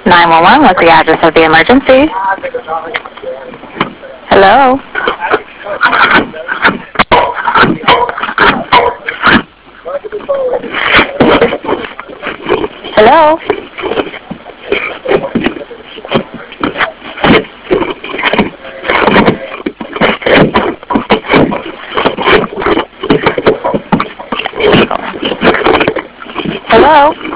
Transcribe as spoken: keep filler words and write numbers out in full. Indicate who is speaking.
Speaker 1: nine one one, what's the address of the emergency? Hello? Hello? Hello?